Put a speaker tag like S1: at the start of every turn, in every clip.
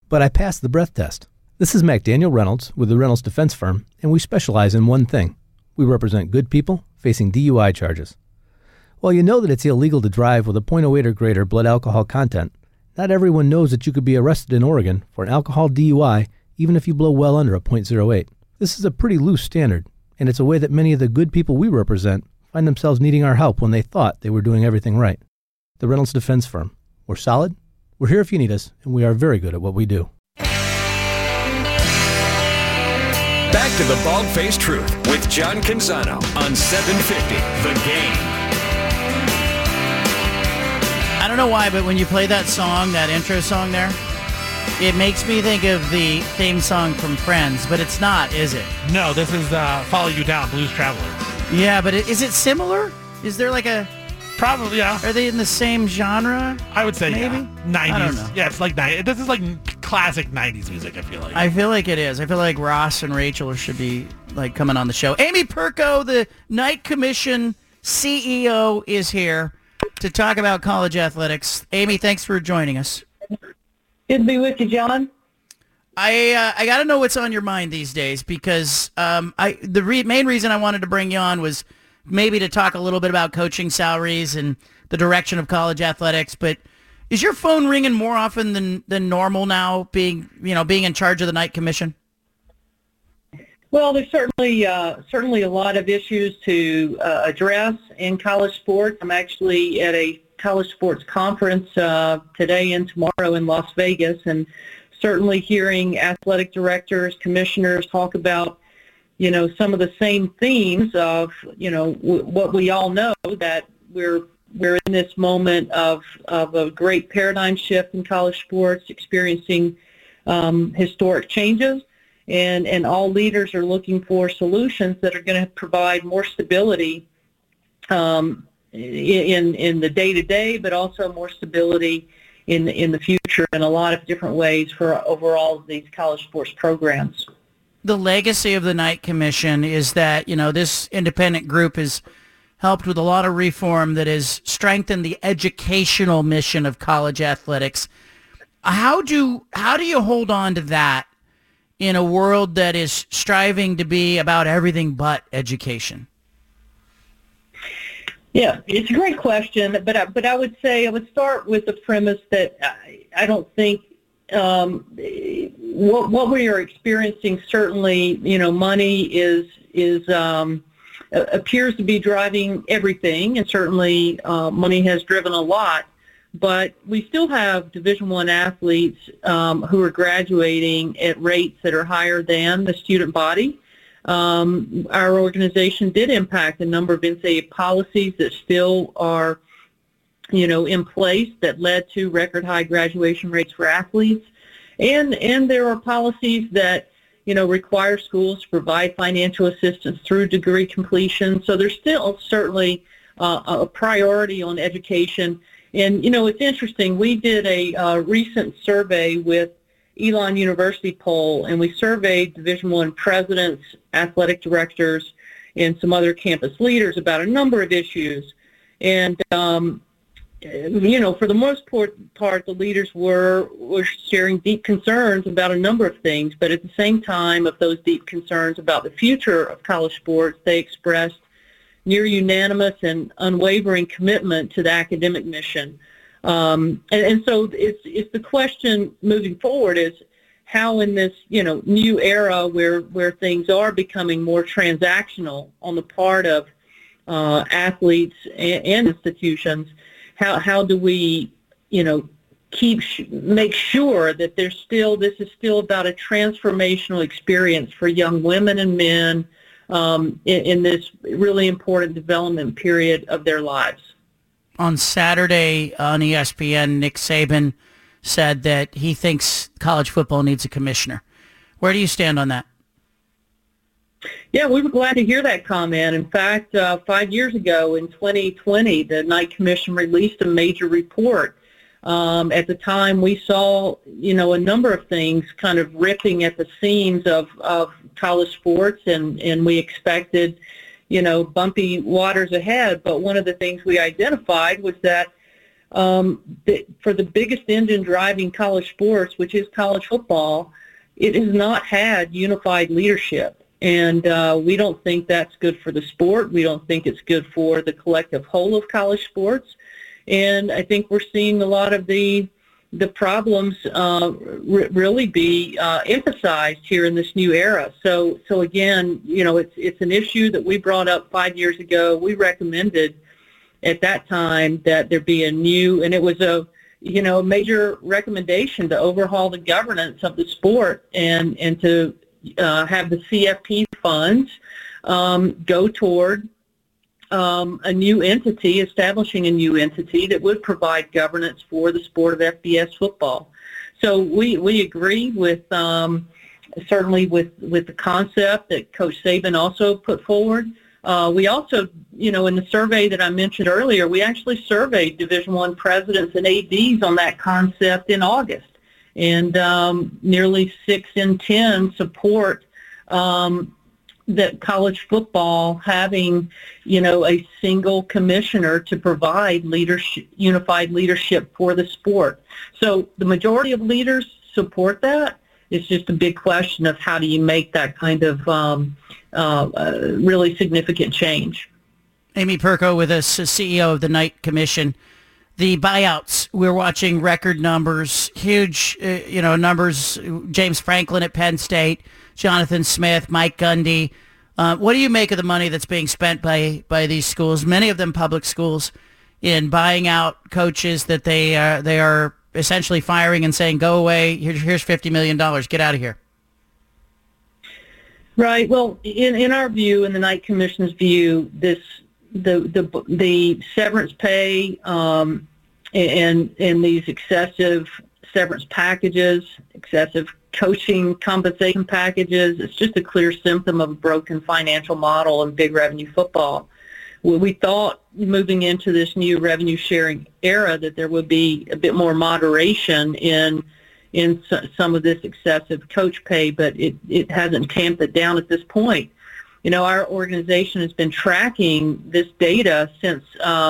S1: but I passed the breath test. This is McDaniel Reynolds with the Reynolds Defense Firm, and we specialize in one thing. We represent good people facing DUI charges. While you know that it's illegal to drive with a .08 or greater blood alcohol content, not everyone knows that you could be arrested in Oregon for an alcohol DUI even if you blow well under a .08. This is a pretty loose standard, and it's a way that many of the good people we represent find themselves needing our help when they thought they were doing everything right. The Reynolds Defense Firm. We're solid, we're here if you need us, and we are very good at what we do.
S2: Back to the Bald-Faced Truth with John Canzano on 750 The Game.
S3: I don't know why, but when you play that song, that intro song there, it makes me think of the theme song from Friends, but it's not, is it?
S4: No, this is Follow You Down, Blues Traveler.
S3: Yeah, but is it similar? Is there like a...
S4: Probably, yeah.
S3: Are they in the same genre?
S4: I would say,
S3: maybe?
S4: Yeah. 90s.
S3: I don't know.
S4: Yeah, it's like 90s. This is like classic 90s music, I feel like.
S3: I feel like it is. I feel like Ross and Rachel should be like coming on the show. Amy Perko, the Knight Commission CEO, is here to talk about college athletics. Amy, thanks for joining us.
S5: Good to be with you, John.
S3: I got to know what's on your mind these days because main reason I wanted to bring you on was maybe to talk a little bit about coaching salaries and the direction of college athletics. But is your phone ringing more often than normal now, being in charge of the Knight Commission?
S5: Well, there's certainly a lot of issues to address in college sports. I'm actually at a college sports conference today and tomorrow in Las Vegas, and certainly hearing athletic directors, commissioners talk about, some of the same themes of, what we all know, that we're in this moment of a great paradigm shift in college sports, experiencing historic changes, and all leaders are looking for solutions that are going to provide more stability in the day-to-day, but also more stability in the future in a lot of different ways for overall these college sports programs.
S3: The legacy of the Knight Commission is that, this independent group has helped with a lot of reform that has strengthened the educational mission of college athletics. How do you hold on to that in a world that is striving to be about everything but education?
S5: Yeah, it's a great question, but I would say I would start with the premise that I don't think what we are experiencing, certainly, money appears to be driving everything, and certainly money has driven a lot. But we still have Division I athletes who are graduating at rates that are higher than the student body. Our organization did impact a number of NCAA policies that still are, in place that led to record high graduation rates for athletes. And there are policies that, require schools to provide financial assistance through degree completion. So there's still certainly a priority on education. And, it's interesting. We did a recent survey with Elon University poll, and we surveyed Division I presidents, athletic directors, and some other campus leaders about a number of issues. And, for the most part, the leaders were sharing deep concerns about a number of things, but at the same time of those deep concerns about the future of college sports, they expressed near unanimous and unwavering commitment to the academic mission. And so it's the question moving forward is how in this, new era where things are becoming more transactional on the part of athletes and institutions, how do we, make sure that this is still about a transformational experience for young women and men in this really important development period of their lives.
S3: On Saturday on ESPN, Nick Saban said that he thinks college football needs a commissioner. Where do you stand on that?
S5: Yeah, we were glad to hear that comment. In fact, 5 years ago in 2020, the Knight Commission released a major report. At the time, we saw, a number of things kind of ripping at the seams of college sports, and we expected, bumpy waters ahead. But one of the things we identified was that For the biggest engine driving college sports, which is college football, it has not had unified leadership. And we don't think that's good for the sport. We don't think it's good for the collective whole of college sports. And I think we're seeing a lot of the problems really be emphasized here in this new era. So again, it's an issue that we brought up 5 years ago. We recommended at that time that there be a new, and it was a major recommendation to overhaul the governance of the sport and to have the CFP funds go toward establishing a new entity that would provide governance for the sport of FBS football. So we agree with certainly with the concept that Coach Saban also put forward. We also, in the survey that I mentioned earlier, we actually surveyed Division I presidents and ADs on that concept in August, and nearly 6 in 10 support that college football having, a single commissioner to provide unified leadership for the sport. So the majority of leaders support that. It's just a big question of how do you make that kind of really significant change.
S3: Amy Perko with us, CEO of the Knight Commission. The buyouts, we're watching record numbers, huge, numbers. James Franklin at Penn State, Jonathan Smith, Mike Gundy. What do you make of the money that's being spent by these schools, many of them public schools, in buying out coaches that they are essentially firing and saying, go away, here's $50 million, get out of here? Right. Well, in our view, in the Knight Commission's view, the severance pay and these excessive severance packages, excessive coaching compensation packages, it's just a clear symptom of a broken financial model in big revenue football. We thought moving into this new revenue sharing era that there would be a bit more moderation in some of this excessive coach pay, but it hasn't tamped it down at this point. Our organization has been tracking this data since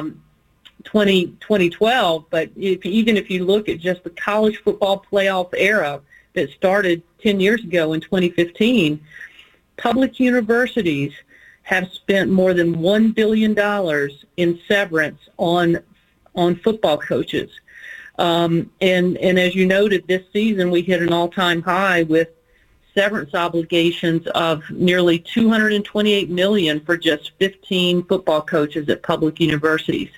S3: 2012, but even if you look at just the college football playoff era that started 10 years ago in 2015, public universities have spent more than $1 billion in severance on football coaches. And as you noted, this season we hit an all-time high with severance obligations of nearly $228 million for just 15 football coaches at public universities.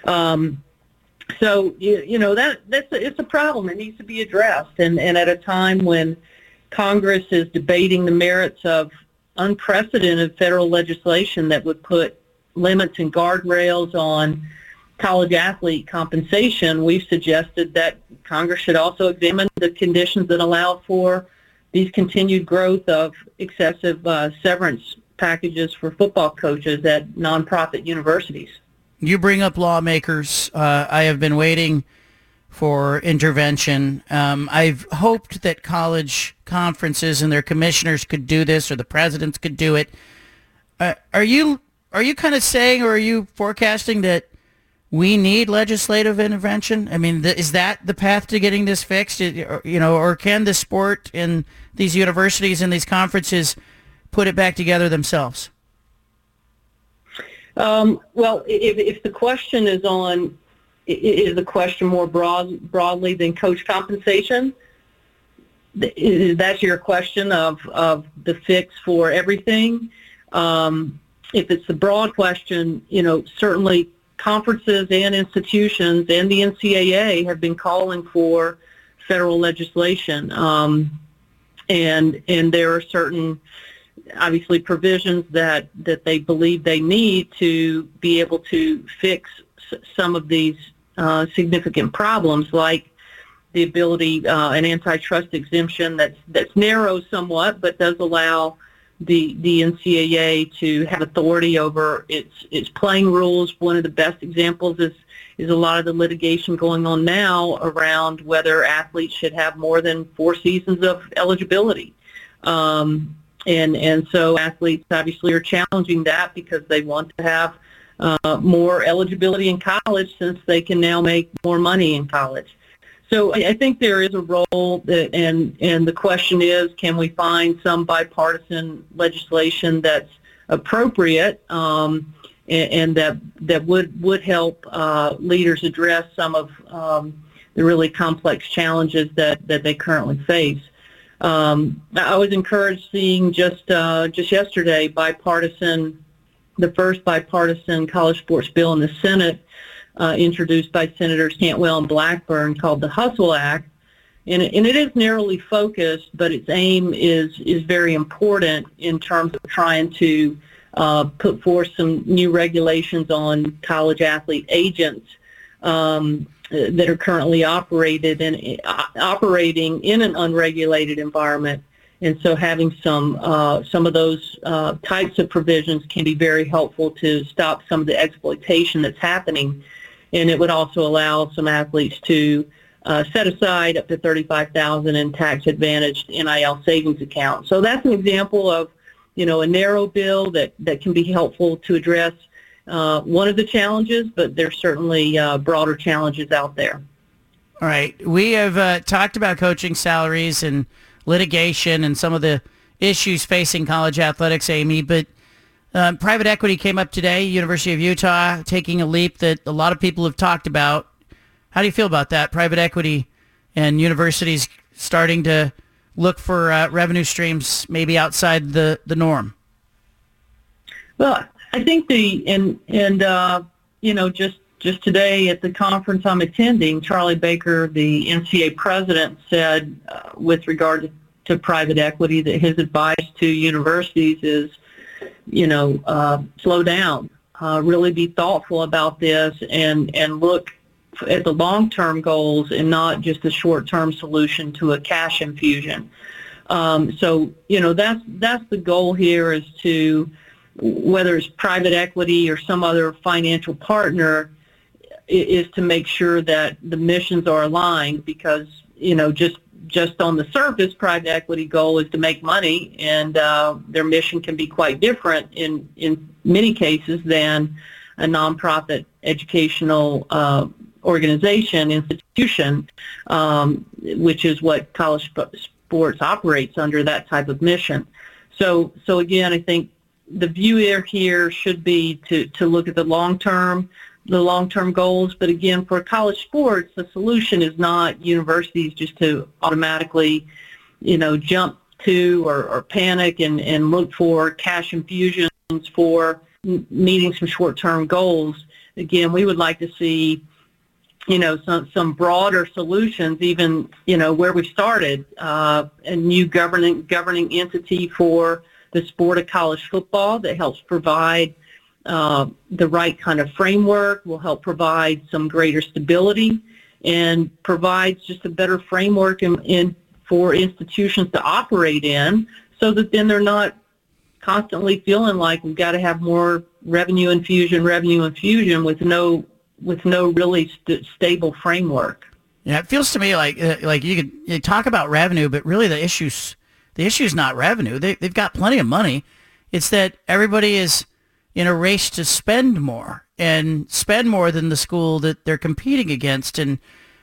S3: So it's a problem. It needs to be addressed. And at a time when Congress is debating the merits of unprecedented federal legislation that would put limits and guardrails on college athlete compensation, we've suggested that Congress should also examine the conditions that allow for these continued growth of excessive severance packages for football coaches at nonprofit universities. You bring up lawmakers. I have been waiting for intervention. I've hoped that college conferences and their commissioners could do this, or the presidents could do it. Are you kind of saying, or are you forecasting that we need legislative intervention? I mean, is that the path to getting this fixed? Or can the sport and these universities and these conferences put it back together themselves? Well, if the question is the question more broadly than coach compensation, that's your question of the fix for everything. If it's the broad question, certainly conferences and institutions and the NCAA have been calling for federal legislation, and there are certain, obviously, provisions that they believe they need to be able to fix some of these significant problems, like the ability, an antitrust exemption that's narrow somewhat, but does allow the NCAA to have authority over its playing rules. One of the best examples is a lot of the litigation going on now around whether athletes should have more than 4 seasons of eligibility. And so athletes obviously are challenging that because they want to have
S5: more eligibility in college since they can now make more money in college. So I think there is a role, and the question is, can we find some bipartisan legislation that's appropriate and that would help leaders address some of the really complex challenges that they currently face. I was encouraged seeing just yesterday the first bipartisan college sports bill in the Senate, introduced by Senators Cantwell and Blackburn, called the Hustle Act. And it is narrowly focused, but its aim is very important in terms of trying to put forth some new regulations on college athlete agents that are currently operating in an unregulated environment. And so having some of those types of provisions can be very helpful to stop some of the exploitation that's happening. And it would also allow some athletes to set aside up to $35,000 in tax-advantaged NIL savings accounts. So that's an example of, a narrow bill that can be helpful to address one of the challenges, but there's certainly broader challenges out there.
S3: All right. We have talked about coaching salaries and litigation and some of the issues facing college athletics, Amy, but private equity came up today, University of Utah taking a leap that a lot of people have talked about. How do you feel about that? Private equity and universities starting to look for revenue streams maybe outside the norm?
S5: Well, I think just today at the conference I'm attending, Charlie Baker, the NCAA president, said with regard to private equity that his advice to universities is, slow down, really be thoughtful about this and look at the long-term goals and not just a short-term solution to a cash infusion. So that's the goal here, is to, whether it's private equity or some other financial partner, is to make sure that the missions are aligned, because just on the surface, private equity goal is to make money, and their mission can be quite different in many cases than a nonprofit educational institution, which is what college sports operates under, that type of mission. So again, I think the view here should be to look at the long-term goals. But again, for college sports, the solution is not universities just to automatically, jump to or panic and look for cash infusions for meeting some short-term goals. Again, we would like to see, some broader solutions, even, where we started, a new governing entity for the sport of college football that helps provide the right kind of framework, will help provide some greater stability, and provides just a better framework for institutions to operate in, so that then they're not constantly feeling like we've got to have more revenue infusion with no really stable framework.
S3: Yeah, it feels to me like you talk about revenue, but really the issue's not revenue. They've got plenty of money. It's that everybody is in a race to spend more than the school that they're competing against. And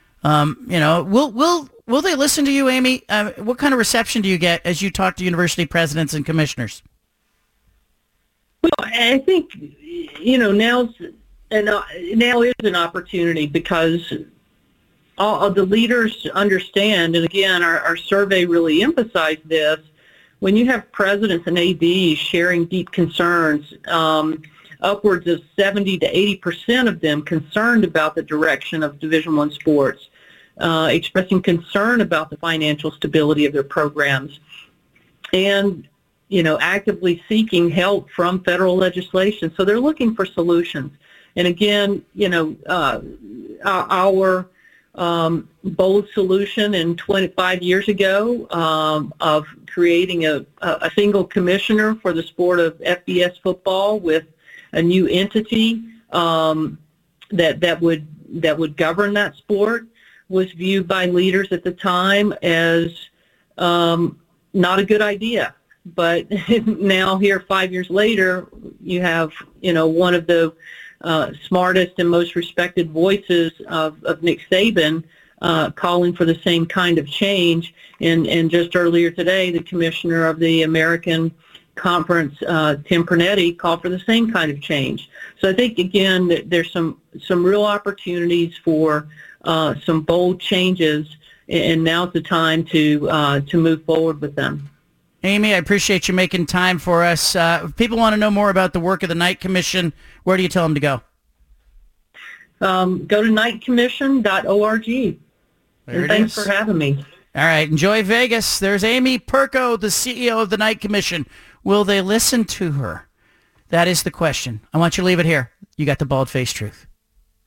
S3: will they listen to you, Amy? What kind of reception do you get as you talk to university presidents and commissioners?
S5: Well, I think now is an opportunity, because all of the leaders understand, and again, our survey really emphasized this. When you have presidents and ADs sharing deep concerns, upwards of 70 to 80% of them concerned about the direction of Division I sports, expressing concern about the financial stability of their programs, and actively seeking help from federal legislation. So they're looking for solutions. And again, our bold solution 25 years ago of creating a single commissioner for the sport of FBS football with a new entity that would govern that sport was viewed by leaders at the time as not a good idea. But now here 5 years later, you have one of the smartest and most respected voices of Nick Saban calling for the same kind of change. And just earlier today, the commissioner of the American Conference, Tim Pernetti, called for the same kind of change. So I think, again, that there's some real opportunities for some bold changes, and now's the time to move forward with them.
S3: Amy, I appreciate you making time for us. If people want to know more about the work of the Knight Commission, where do you tell them to go?
S5: Go to knightcommission.org. And thanks for having me.
S3: All right. Enjoy Vegas. There's Amy Perko, the CEO of the Knight Commission. Will they listen to her? That is the question. I want you to leave it here. You got the bald-faced truth.